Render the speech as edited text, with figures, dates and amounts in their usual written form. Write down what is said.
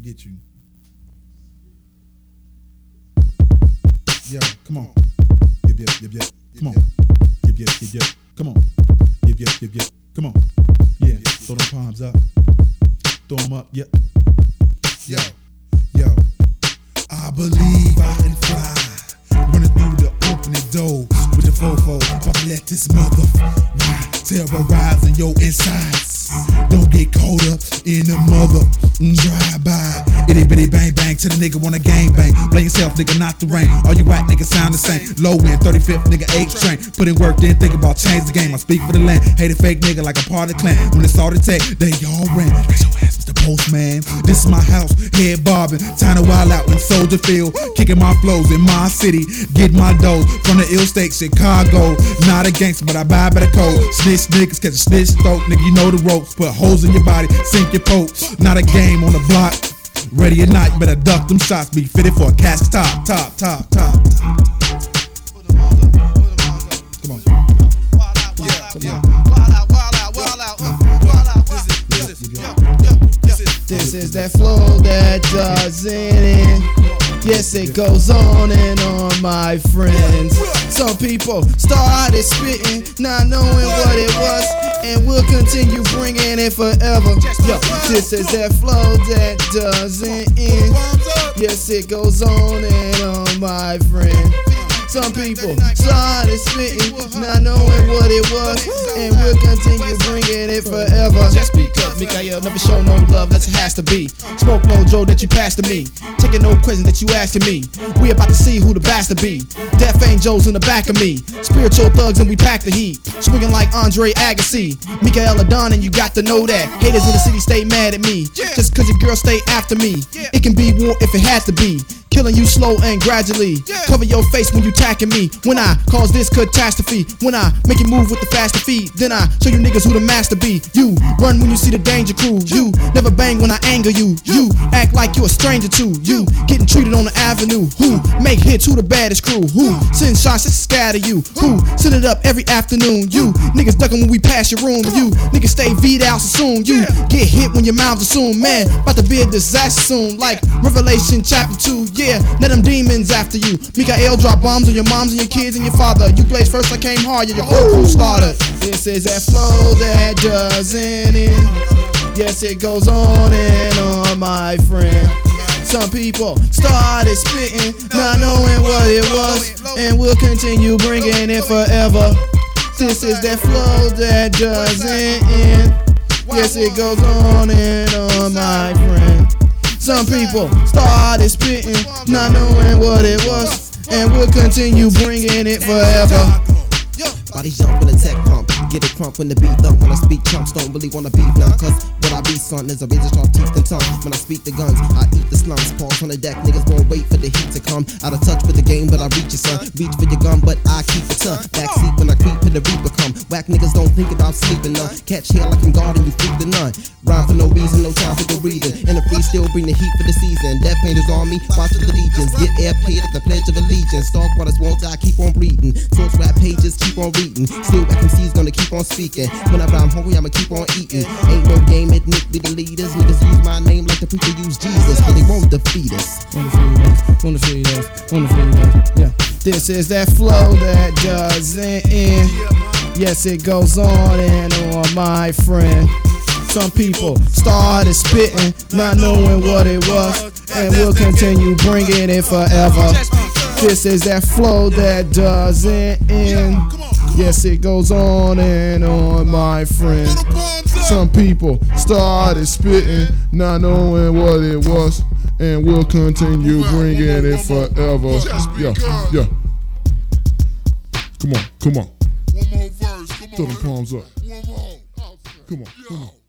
Get you. Yo, come on. Yep. Come on. Yep. Come on. Yep. Come on. Yeah. Throw them palms up. Throw them up. Yep. Yo. I believe I can fly. Running through the opening door with the fofo. If I let this mother terrorizing your insides. Don't get caught up in the mother drive-by. Itty bitty bang bang to the nigga wanna gang bang. Blame yourself, nigga, not the rain. All you whack niggas sound the same. Low end, 35th nigga, 8 train. Put in work, then think about change the game. I speak for the land. Hate a fake nigga like a part of the clan. When they saw the tech, they all ran. Raise your ass, Mr. Postman. This is my house, head bobbing. Time to wild out in Soldier Field. Kicking my flows in my city. Get my dough from the ill state, Chicago. Not a gangster, but I buy by the code. Snitch niggas catch a snitch throat. Nigga, you know the ropes. Put holes in your body, sink your poke. Not a game on the block. Ready or not, you better duck them shots. Be fitted for a casket top. Come on. This is that flow that doesn't end. Yes, it goes on and on, my friends. Some people started spitting, not knowing what it was, and we'll continue bringing it forever. Yo, this is that flow that doesn't end. Yes, it goes on and on, my friend. Some people started spitting, not knowing what it was, and we'll continue bringing it forever. Just because Mikael never show no love, that's it has to be. Smoke no Joe that you passed to me, taking no question that you asking me. We about to see who the bastard be. Death angels in the back of me, spiritual thugs and we pack the heat. Swinging like Andre Agassi, Mikael Adon, and you got to know that. Haters in the city stay mad at me, just cause your girl stay after me. It can be war if it had to be. Killing you slow and gradually. Cover your face when you attacking me. When I cause this catastrophe. When I make you move with the faster feet. Then I show you niggas who the master be. You run when you see the danger crew. You never bang when I anger you. You act like you a stranger to. You getting treated on the avenue. Who make hits, who the baddest crew. Who send shots that scatter you. Who send it up every afternoon. You niggas ducking when we pass your room. You niggas stay V'd out so soon. You get hit when your mouths assume. Man, about to be a disaster soon. Like Revelation chapter 2. Yeah, let them demons after you. Mikael drop bombs on your moms and your kids and your father. You blaze first, I came hard, your whole crew slaughtered. This is that flow that doesn't end. Yes, it goes on and on, my friend. Some people started spitting, not knowing what it was, and we'll continue bringing it forever. This is that flow that doesn't end. Yes, it goes on and on, my friend. Some people started spitting, not knowing what it was, and we'll continue bringing it forever. Body jump when the tech pump, get it crump when the beat dump. When I speak chumps, don't really wanna beat none, cause what I be son is a razor sharp teeth and tongue. When I speak the guns, I eat the slums. Pause on the deck, niggas gon' wait for the heat to come. Out of touch with the game, but I reach your son. Reach for your gun, but I keep it ton. Backseat when I creep to the reaper come. Whack niggas don't think about sleeping none. Catch hair like I'm guarding you, freak the none. Rhyme for no reason, no time for the reason. And the free still bring the heat for the season. Death painters on me, watch for the legions. Get air paid at the Pledge of Allegiance. Star brothers won't die, keep on breathing. Source rap pages, keep on reading. Still MC's gonna keep on speaking. Whenever I'm hungry, I'ma keep on eating. Ain't no game, admit we the leaders. Niggas use my name like the preacher use Jesus, but they won't defeat us. Wanna feed us. Yeah. This is that flow that doesn't end. Yes, it goes on and on, my friend. Some people started spitting, not knowing what it was, and we'll continue bringing it forever. This is that flow that doesn't end. Yes, it goes on and on, my friend. Some people started spitting, not knowing what it was, and we'll continue bringing it forever. Yeah. Come on. One more verse, come on. Throw them palms up. One more. Come on.